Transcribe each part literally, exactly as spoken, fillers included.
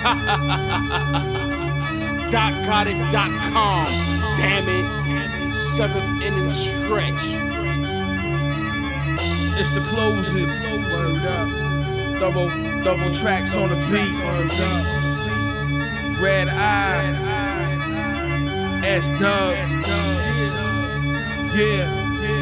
Doc got it dot com. Damn it. Seventh inning stretch. It's the closes. Word up. Double, double tracks on the beat. Word up. Red Eye. S Dub. Yeah.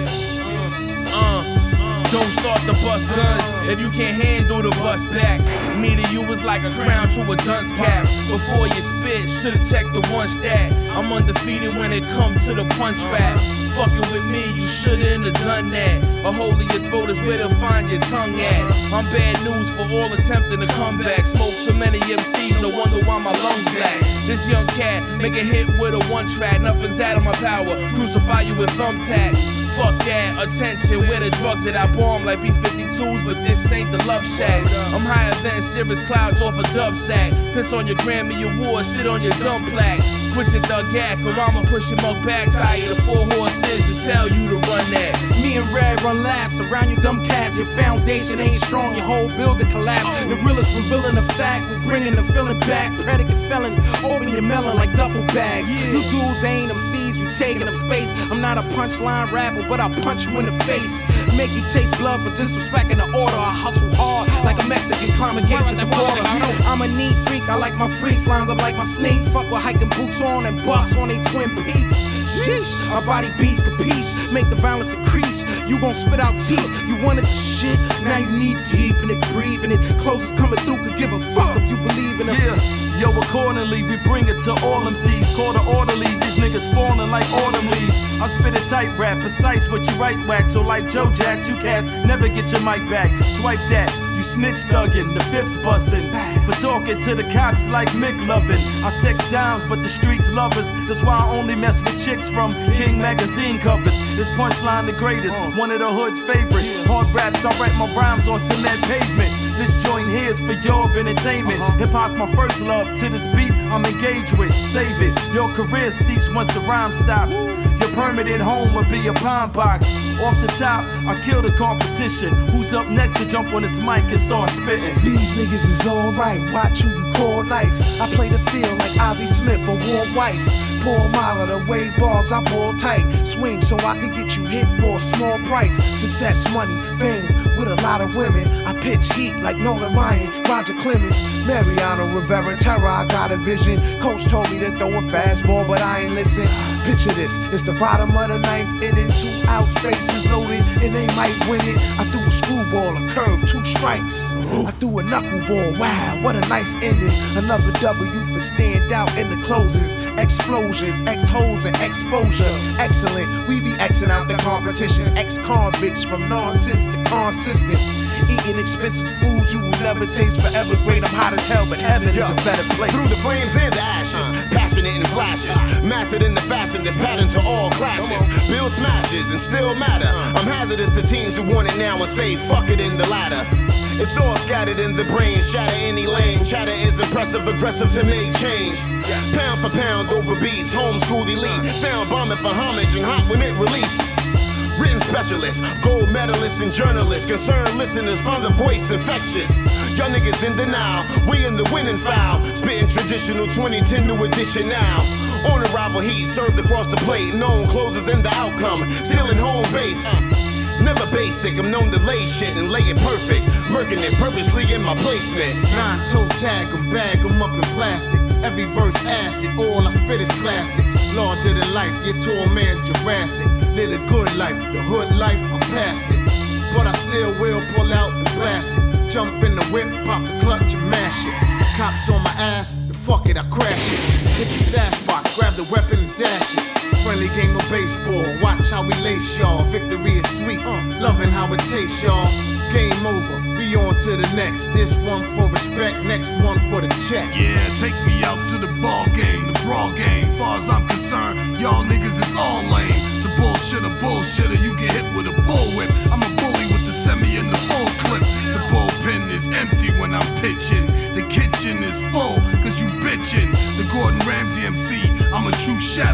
Uh. Don't start the bus, cuz if you can't handle the bus back. Me to you is like a crown to a dunce cap. Before you spit, should've checked the one stat. I'm undefeated when it comes to the punch rap. Fucking with me, you shouldn't have done that. A hole in your throat is where to find your tongue at. I'm bad news for all attempting to come back. Smoke so many M Cs, no wonder why my lungs black. This young cat, make a hit with a one track. Nothing's out of my power, crucify you with thumbtacks. Fuck that, attention, where the drugs at? I bomb like B fifty-twos, but this ain't the love shack. I'm higher than cirrus clouds off a dub sack. Piss on your Grammy Award, shit on your dumb plaque. Quit your thug act, or I'ma push your mug back. Tired of four horses to tell you to run that. Me and Red run laps around your dumb calves. Your foundation ain't strong, your whole building collapse. The realest revealing the fact, we bringing the feeling back. Predicate felon, open your melon like duffel bags. You dudes ain't M Cs, you taking up space. I'm not a punchline rapper, but I'll punch you in the face. Make you taste blood for disrespecting the order. I hustle hard like a Mexican climbing gates at the border. I'm a neat freak, I like my freaks lined up like my snakes. Fuck with hiking boots on and bust on they twin peaks. Sheesh, our body beats capiche, make the violence increase. You gon' spit out teeth, you wanted the shit, now you need deep in it, breathing it. Closest coming through, could give a fuck if you believe in us. Yeah, yo, accordingly, we bring it to all M Cs. Call the orderlies, these niggas falling like autumn leaves. I spit a tight rap, precise what you write whack. So like Joe Jacks, you cats never get your mic back. Swipe that. You snitch thuggin', the fifth's bussin'. For talking to the cops like Mick lovin'. I sex dimes, but the streets love us. That's why I only mess with chicks from King magazine covers. This punchline the greatest, one of the hood's favorite. Hard raps, I write my rhymes on cement pavement. This joint here is for your entertainment. Hip hop my first love, to this beat I'm engaged with. Save it, your career cease once the rhyme stops. Your permanent home will be a pine box. Off the top, I kill the competition. Who's up next to jump on this mic and start spitting? These niggas is alright, watch who you call nice. I play the field like Ozzie Smith or Walt Weiss. Pour mile of the way bars, I pull tight. Swing so I can get you hit for a small price. Success, money, fame, with a lot of women. I pitch heat like Nolan Ryan, Roger Clemens, Mariano Rivera, Terror, I got a vision. Coach told me to throw a fastball, but I ain't listen. Picture this, it's the bottom of the ninth inning, two outs, bases loaded, and they might win it. I threw a screwball, a curve, two strikes. I threw a knuckleball, wow, what a nice ending. Another W for stand out in the closes. Explosions, X-holes and exposure. Excellent, we be Xing out the competition. Ex-convicts from nonsense to consistent. Eating expensive foods you will never taste. Forever great, I'm hot as hell, but heaven is a better place. Through the flames and the ashes, passionate in flashes, mastered in the fashion that's patterned to all classes. Build smashes and still matter. I'm hazardous to teens who want it now and say fuck it in the ladder. It's all scattered in the brain, shatter any lane. Chatter is impressive, aggressive to make change. Pound for pound over beats, homeschooled elite. Sound bombing for homage and hot when it release. Written specialists, gold medalists and journalists. Concerned listeners found the voice infectious. Y'all niggas in denial, we in the winning foul. Spitting traditional twenty ten new edition now. On arrival heat, served across the plate. Known closers in the outcome, still in home base. Never basic, I'm known to lay shit and lay it perfect. Murking it purposely in my placement. Nine toe tag 'em, bag 'em up in plastic. Every verse acid, all I spit is classics. Larger than life, your tall man Jurassic. Live a good life, the hood life, I'm past it. But I still will pull out and blast it. Jump in the whip, pop the clutch and mash it. Cops on my ass, then fuck it, I crash it. Hit the stash box, grab the weapon and dash it. Friendly game of baseball, watch how we lace y'all. Victory is sweet, uh, loving how it tastes, y'all. Game over, we on to the next. This one for respect, next one for the check. Yeah, take me out to the ball game, the brawl game. Far as I'm concerned, y'all niggas is all lame. To bullshit a bullshitter, you get hit with a bullwhip. I'm a bully with the semi and the full clip. The bullpen is empty when I'm pitching. The kitchen is full, cause you bitchin'. The Gordon Ramsay M C, I'm a true chef, and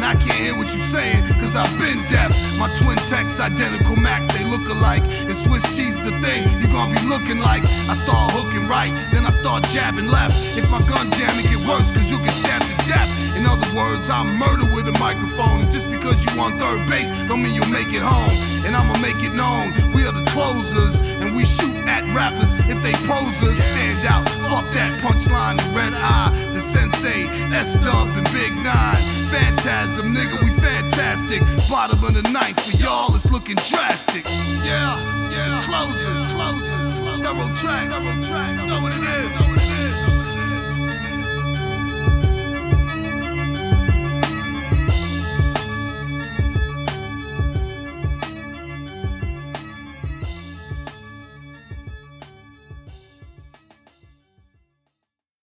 I can't hear what you saying, cause I've been deaf. My twin techs, identical max, they look alike. And Swiss cheese the thing you gon' be looking like. I start hooking right, then I start jabbing left. If my gun jam, it get worse, cause you get stabbed to death. In other words, I'm murder with a microphone. And just because you on third base, don't mean you'll make it home. And I'ma make it known, we are the closers. And we shoot at rappers if they posers. Stand out, fuck that punchline and red eye. The sensei, S-Dub and Big Nine. Phantasm, nigga, we fantastic. Bottom of the ninth, for y'all it's looking drastic. Yeah, yeah, closers, closers, thorough tracks, thorough tracks, know what it is.